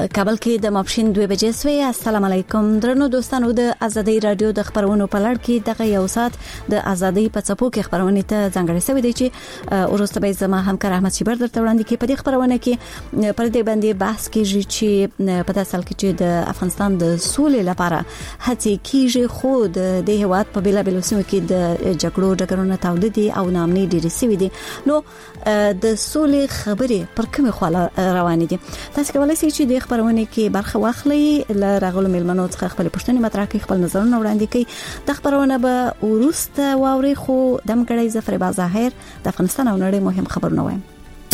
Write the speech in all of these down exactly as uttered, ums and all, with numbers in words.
په کابل کې د ماپښین دوه بجې سوی. السلام علیکم درنو دوستانو، د ازادي رادیو د خبرونو په لړ کې دغه یو سات د ازادي په څپو کې خبرونه ته ځانګړې شوې دي چې ورسته به زما همکار احمد شیبر درته وړاندې کوي. په دې خبرونه کې پر دې باندې بحث کیږي چې په داسې حال کې چې د افغانستان د سولې لپاره هڅې کیږي، خو د دې هیواد په بیلابیلو سیمو کې د جګړو ډګرونه تاوده دي او نامني ډېرې سوي دي. نو د سولې خبرې پر کومه خوا روانې دي؟ تاسو کولای شئ چې د خبرونه کې برخه واخلئ، ل راغلو ملمنو څخه خپل پوښتنې مطرح کړئ، خپل نظرونه وړاندې کړئ. د خبرونه به ورسته واوري، خو دم کړئ زفر با ظاهر د افغانستان او نړۍ مهم خبرونه وایم.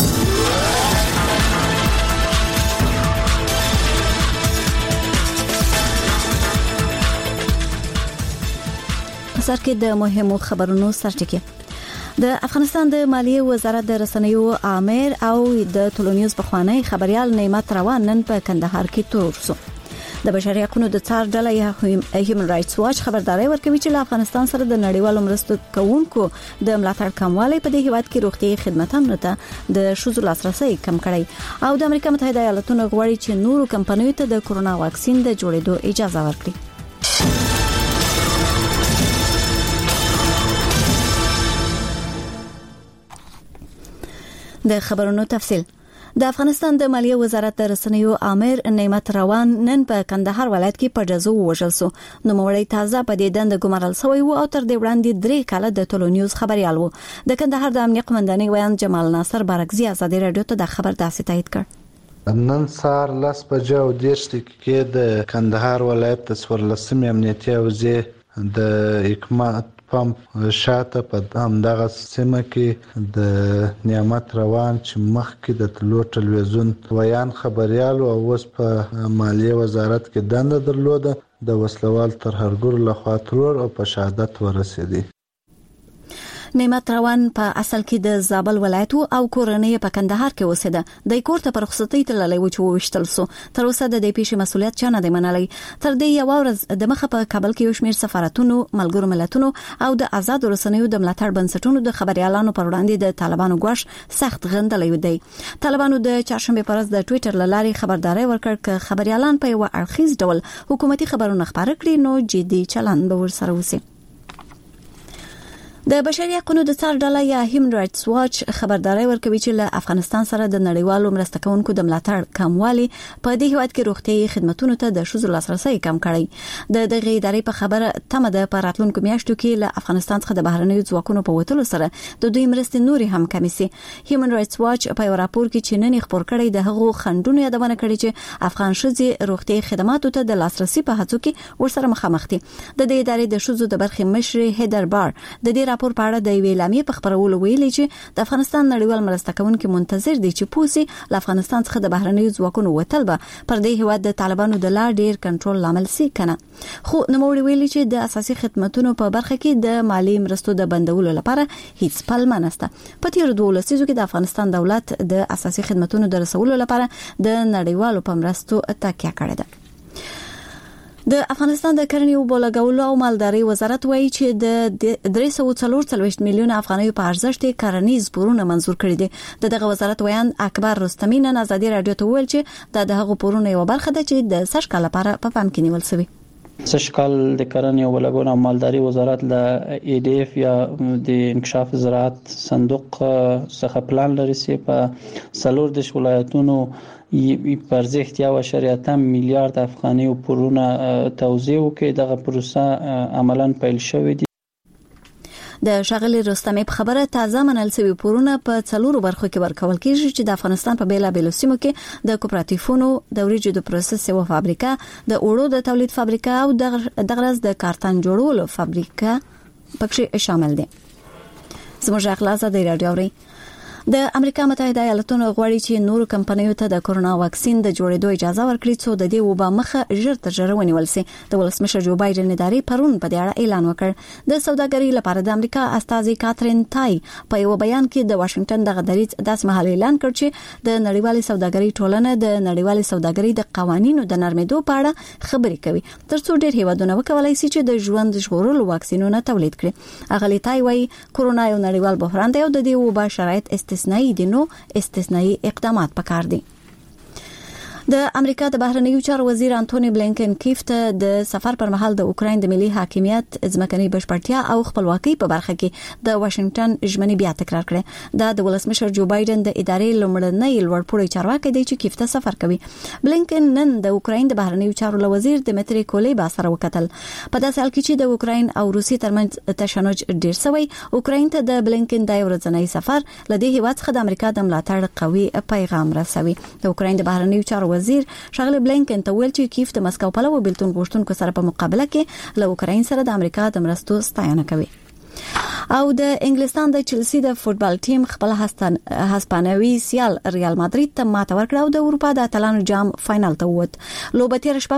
سر کې د مهمو خبرونو سرټکی. د افغانستان د مالیې وزارت د رسنیو آمر او د ټولنیز بخوانی خبريال نعمت روان نن په کندهار کې تور شو. د بشري حقوقو د څار ډله یا هیومن رائټس واچ خبرداري ورکوي چې له افغانستان سره د نړیوالو مرستو کوونکو د ملاتړ کموالی په دې هیواد کې روغتي خدماتو ته د شوزو لاسرسي کم کړي او د امریکا متحده ایالاتونو غواړي چې نورو کمپنیو ته د کورونا واکسین د جوړېدو اجازه ورکړي. د خبرونو تفصیل. د افغانستان د مالیې وزارت د رسنیو آمر نعمت روان نن په کندهار ولایت کې په جزو وژل شو. نو موړی تازه په دې دند ګمارل شوی وو او تر دې وړاندې درې کاله د ټولنیوز خبريال وو. د کندهار د امنیت قومندانۍ ویان جمال ناصر بارکزي ازادي رادیو ته د خبر داسې تایید کړ. نن سهار لس بجې او دېرش دقیقې د کندهار ولایت د څوارلسمې امنیتي حوزې د حکمت پمپ شاته په همدغه سیمه کې د نعمت روان چې مخکې د تلو ټلویزیون ویان خبريال او اوس په مالیې وزارت کې دنده درلوده، د وسلوال ترهګر لخوا ترور او په شهادت ورسېدی. نعمت روان په اصل کې د زابل ولایت او کورنۍ په کندهار کې اوسېده. د کور ته پر رخصتۍ تللی و چې وشتل سو. تر اوسه د دې پیښې مسولیت چا نه دی منلی. تر دې یو ورځ د مخه په کابل کې یو شمېر سفارتونو، ملګرو ملتونو او د آزاد رسنیو د ملاتړ بنسټونو د خبريالانو پر وړاندې د طالبانو ګواښ سخت غندلی دی. طالبانو د چهارشنبه پر ورځ د ټوئیټر لارې خبرداري ورکړ چې خبريالان په یو اړخیز ډول حکومتي خبرونه خبره کړي نو جدي چلند به ورسره وسی. د بشري حقوقو د څار ډله یا هیومن رائټس واچ خبرداري ورکوي چې له افغانستان سره د نړیوالو مرسته کوونکو د ملاتړ کموالی په دې هیواد کې روغتي خدماتو ته د شوزو لاسرسي کم کړي. د دغه ادارې په خبره تمه ده په راتلونکو میاشتو کې له افغانستان څخه د بهرنیو ځواکونو په وټلو سره د دوی مرستې نوري هم کمې سي. هیومن رائټس واچ په یو راپور کې چې نن خبر کړی د هغو خندونو یادونه کړې چې افغان شذې روغتي خدماتو ته د لاسرسي په هڅو کې ورسره مخامخ دي. د دې ادارې د شوزو د برخې مشر هیدر بار د دې راپور په اړه د ویلامي په خبرولو ویلي چې د افغانستان نړیوال مرسته کوونکي منتظر دي چې پوسی له افغانستان څخه د بهرنیو ځواکونو وتل به پر دې هیواد د طالبانو د لا ډیر کنټرول لامل سي کنه. خو نوموړي ویلي چې د اساسي خدماتو په برخه کې د مالی مرستو د بندولو لپاره هیڅ پلمه نشته. په تیر دوه لسیزو کې د افغانستان دولت د اساسي خدماتو د رسولو لپاره د نړیوالو په مرستو تکیه کړې ده. د افغانستان د کرنې او بولګولو او مالداري وزارت وایي چې د درې سوه څلور څلوېښت میلیون افغانۍ په ارزښت کرنیز پورونه منزور کړي دي. دغه وزارت ویان اکبر رستمی نن ازادي رادیو ته ویل چې د دغه پورونه یو برخه ده چې د سږ کال لپاره په پام کې نیول شوی. سږ کال د کرنې او بولګولو او مالداري وزارت له ای ډی اف یا د انکشاف زراعت صندوق څخه پلان لري چې په څلور دیرش ولایتونو پر ارزښت یو اعشاریه اتم میلیارډ افغانۍ پورونه توزیع وکړي. دغه پروسه عملاً پیل شوې دي. د شاغلي رستمي په خبره تازه منل شوی پورونه په څلورو برخو کې ورکول کیږي چې د افغانستان په بیلابیلو سیمو کې د کوپراتیفونو، د وریجو د پروسس یو فابریکه، د اوړو د تولید فابریکه او د غرض د کارتن جوړولو فابریکه پکې شامل دي. زموږ اخلاص د رادیو اوري. د امریکا متحده ایالاتونو غواړي چې نورو کمپنیو ته د کورونا واکسین د جوړېدو اجازه ورکړي څو د دې وبا مخه ژر تر ژره ونیول شي. د ولسمشر جو بایدن ادارې پرون په دې اړه اعلان وکړ. د سوداګرۍ لپاره د امریکا استازي کاترین تای په یو بیان کې د واشنگټن دغه دریځ داسې مهال اعلان کړ چې د نړیوالې سوداګرۍ ټولنه د نړیوالې سوداګرۍ د قوانینو د نرمېدو په اړه خبرې کوي ترڅو ډېر هیوادونه وکولای شي چې د ژوند ژغورلو واکسینونه تولید کړي. اغلی تای وايي کورونا یو نړیوال بحران دی او د دې وبا شرایط استثنایی دي، نو استثنایی اقدامات پکار دي. د امریکا د بهرنیو چارو وزیر انټونی بلینکن کیف ته د سفر پر مهال د اوکراین د ملي حاکمیت ځمکني بشپړتیا او خپلواکۍ په برخه کې د واشنگټن ژمنې بیا تکرار کړې. دا د ولسمشر جو بایدن د ادارې لومړنۍ لوړپوړی چارواکي دی چې کیف ته سفر کوي. بلینکن نن د اوکراین د بهرنیو چارو وزیر دمیتری کولیبا سره وکتل. په داسې حال کې چې د اوکراین او روسیې ترمنځ تشنج ډیر شوی، اوکراین ته د بلینکن د ورځنی سفر لدې هیواد څخه د امریکا د ملاتړ قوي پیغام رسوي. د اوکراین د بهرنیو چارو وزیر شغله بلینکن ته ویل چې کیف د مسکو په لور بیلتون غوښتونکو سره په مقابله کې له اوکراین سره د امریکا د مرستو ستاینه کوي. او د انګلستان د چلسی د فوتبال ټیم خپل هسپانوي سیال ریال مادرید ته ماته ورکړه او د اروپا د اتلانو جام فائنل ته ووت. لوبه تیر شپه